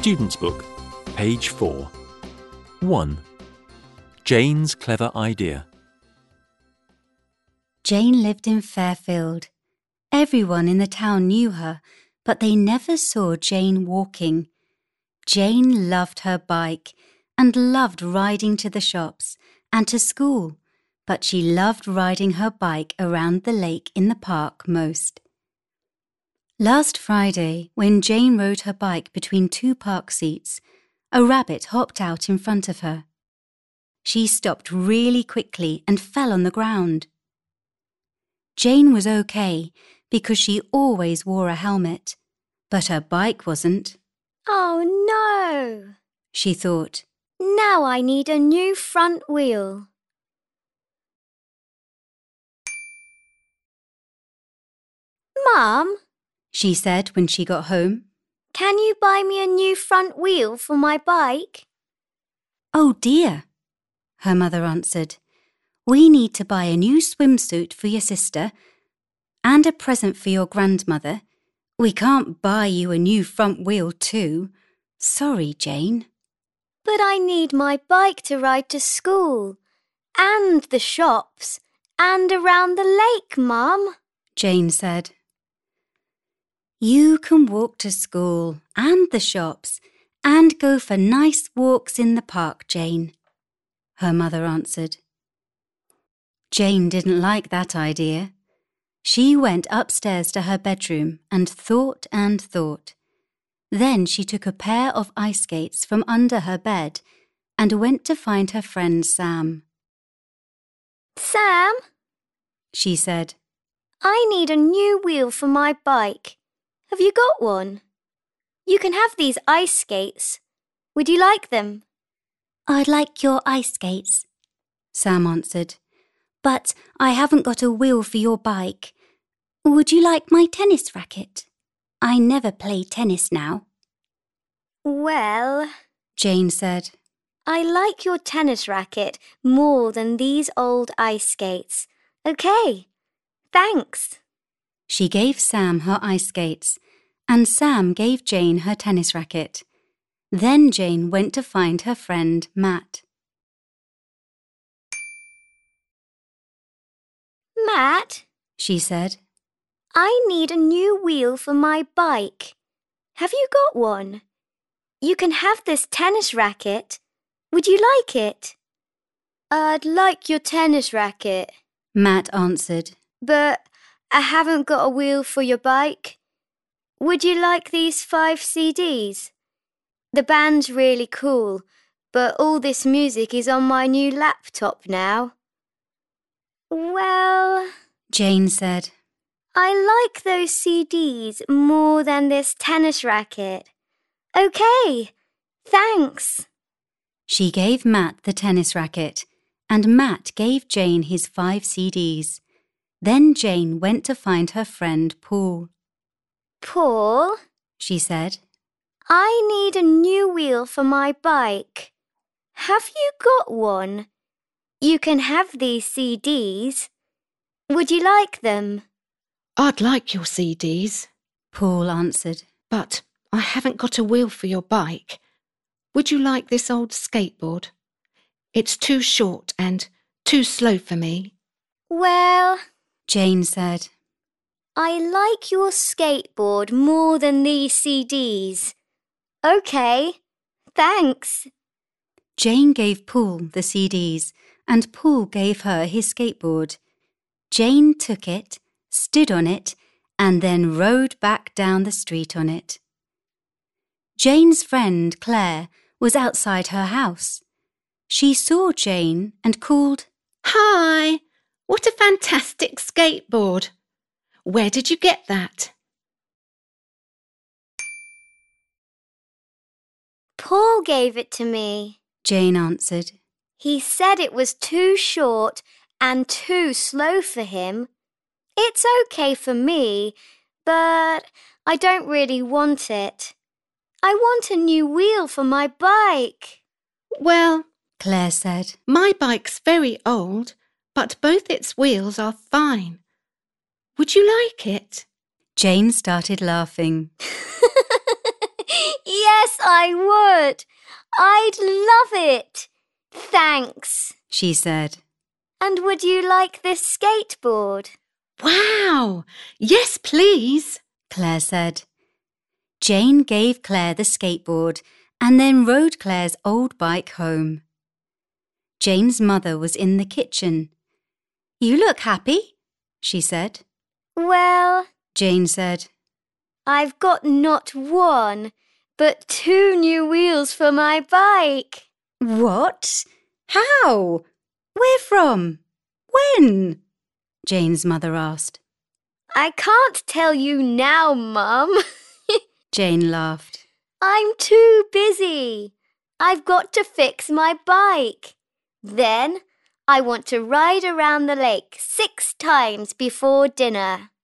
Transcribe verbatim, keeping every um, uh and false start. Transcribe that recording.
Student's Book, page four. one. Jane's clever idea. Jane lived in Fairfield. Everyone in the town knew her, but they never saw Jane walking. Jane loved her bike and loved riding to the shops and to school, but she loved riding her bike around the lake in the park most. Last Friday, when Jane rode her bike between two park seats, a rabbit hopped out in front of her. She stopped really quickly and fell on the ground. Jane was okay because she always wore a helmet, but her bike wasn't. Oh no, she thought. Now I need a new front wheel. Mum, she said when she got home, can you buy me a new front wheel for my bike? Oh dear, her mother answered. We need to buy a new swimsuit for your sister and a present for your grandmother. We can't buy you a new front wheel too. Sorry, Jane. But I need my bike to ride to school and the shops and around the lake, Mum, Jane said. You can walk to school and the shops and go for nice walks in the park, Jane, her mother answered. Jane didn't like that idea. She went upstairs to her bedroom and thought and thought. Then she took a pair of ice skates from under her bed and went to find her friend Sam. Sam, she said, I need a new wheel for my bike. Have you got one? You can have these ice skates. Would you like them? I'd like your ice skates, Sam answered. But I haven't got a wheel for your bike. Would you like my tennis racket? I never play tennis now. Well, Jane said, I like your tennis racket more than these old ice skates. Okay, thanks. She gave Sam her ice skates, and Sam gave Jane her tennis racket. Then Jane went to find her friend Matt. Matt, she said, I need a new wheel for my bike. Have you got one? You can have this tennis racket. Would you like it? I'd like your tennis racket, Matt answered. But I haven't got a wheel for your bike. Would you like these five C Ds? The band's really cool, but all this music is on my new laptop now. Well, Jane said, I like those C Ds more than this tennis racket. Okay, thanks. She gave Matt the tennis racket, and Matt gave Jane his five C Ds. Then Jane went to find her friend Paul. Paul, she said, I need a new wheel for my bike. Have you got one? You can have these C Ds. Would you like them? I'd like your C Ds, Paul answered. But I haven't got a wheel for your bike. Would you like this old skateboard? It's too short and too slow for me. Well, Jane said, I like your skateboard more than these C Ds. Okay, thanks. Jane gave Paul the C Ds, and Paul gave her his skateboard. Jane took it, stood on it, and then rode back down the street on it. Jane's friend Claire was outside her house. She saw Jane and called, Hi! What a fantastic skateboard! Where did you get that? Paul gave it to me, Jane answered. He said it was too short and too slow for him. It's okay for me, but I don't really want it. I want a new wheel for my bike. Well, Claire said, my bike's very old, but both its wheels are fine. Would you like it? Jane started laughing. Yes, I would. I'd love it. Thanks, she said. And would you like this skateboard? Wow! Yes, please, Claire said. Jane gave Claire the skateboard and then rode Claire's old bike home. Jane's mother was in the kitchen. You look happy, she said. Well, Jane said, I've got not one, but two new wheels for my bike. What? How? Where from? When? Jane's mother asked. I can't tell you now, Mum. Jane laughed. I'm too busy. I've got to fix my bike. Then I want to ride around the lake six times before dinner.